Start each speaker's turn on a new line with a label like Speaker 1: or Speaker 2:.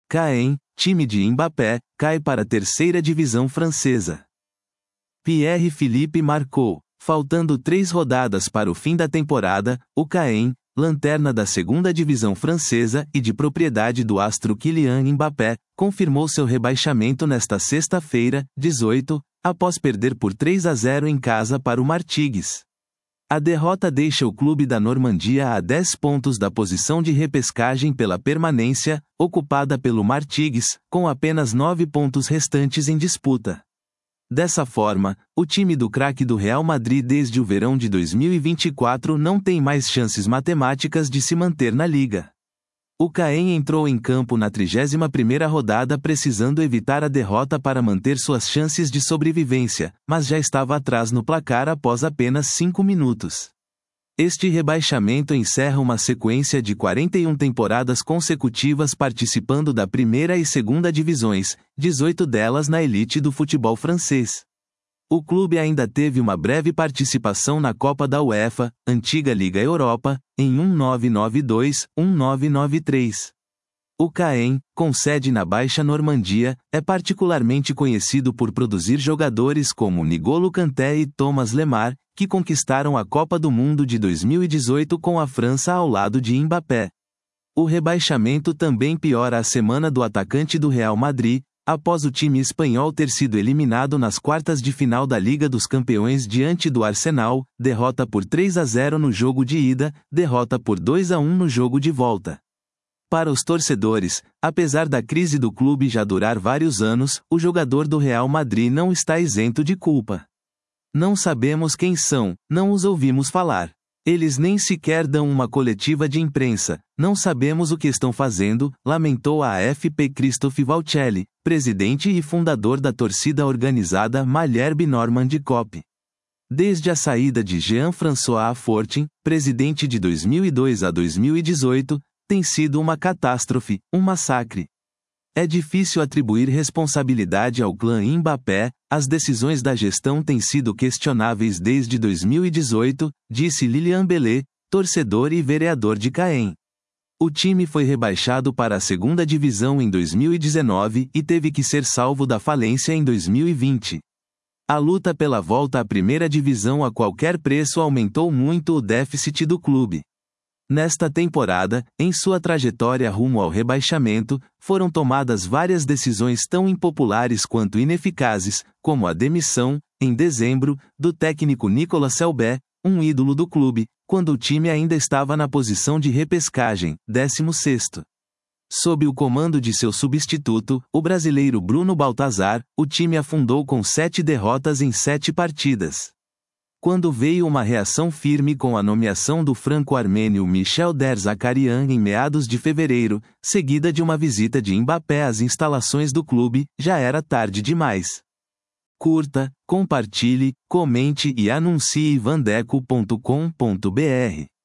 Speaker 1: Caen, time de Mbappé, cai para a terceira divisão francesa. Pierre-Philippe marcou. Faltando 3 rodadas para o fim da temporada, o Caen, lanterna da segunda divisão francesa e de propriedade do astro Kylian Mbappé, confirmou seu rebaixamento nesta sexta-feira, 18, após perder por 3-0 em casa para o Martigues. A derrota deixa o clube da Normandia a 10 pontos da posição de repescagem pela permanência, ocupada pelo Martigues, com apenas 9 pontos restantes em disputa. Dessa forma, o time do craque do Real Madrid desde o verão de 2024 não tem mais chances matemáticas de se manter na liga. O Caen entrou em campo na 31ª rodada precisando evitar a derrota para manter suas chances de sobrevivência, mas já estava atrás no placar após apenas 5 minutos. Este rebaixamento encerra uma sequência de 41 temporadas consecutivas participando da primeira e segunda divisões, 18 delas na elite do futebol francês. O clube ainda teve uma breve participação na Copa da UEFA, antiga Liga Europa, em 1992-1993. O Caen, com sede na Baixa Normandia, é particularmente conhecido por produzir jogadores como N'Golo Kanté e Thomas Lemar, que conquistaram a Copa do Mundo de 2018 com a França ao lado de Mbappé. O rebaixamento também piora a semana do atacante do Real Madrid, após o time espanhol ter sido eliminado nas quartas de final da Liga dos Campeões diante do Arsenal, derrota por 3-0 no jogo de ida, derrota por 2-1 no jogo de volta. Para os torcedores, apesar da crise do clube já durar vários anos, o jogador do Real Madrid não está isento de culpa. Não sabemos quem são, não os ouvimos falar. Eles nem sequer dão uma coletiva de imprensa, não sabemos o que estão fazendo, lamentou a AFP Christophe Valcelli, presidente e fundador da torcida organizada Malherbe Normandie Cop. Desde a saída de Jean-François Fortin, presidente de 2002 a 2018, tem sido uma catástrofe, um massacre. É difícil atribuir responsabilidade ao clã Mbappé, as decisões da gestão têm sido questionáveis desde 2018, disse Lilian Bellet, torcedor e vereador de Caen. O time foi rebaixado para a segunda divisão em 2019 e teve que ser salvo da falência em 2020. A luta pela volta à primeira divisão a qualquer preço aumentou muito o déficit do clube. Nesta temporada, em sua trajetória rumo ao rebaixamento, foram tomadas várias decisões tão impopulares quanto ineficazes, como a demissão, em dezembro, do técnico Nicolas Selbé, um ídolo do clube, quando o time ainda estava na posição de repescagem, 16º. Sob o comando de seu substituto, o brasileiro Bruno Baltazar, o time afundou com 7 derrotas em 7 partidas. Quando veio uma reação firme com a nomeação do franco-armênio Michel Der-Zakarian em meados de fevereiro, seguida de uma visita de Mbappé às instalações do clube, já era tarde demais. Curta, compartilhe, comente e anuncie vandeco.com.br.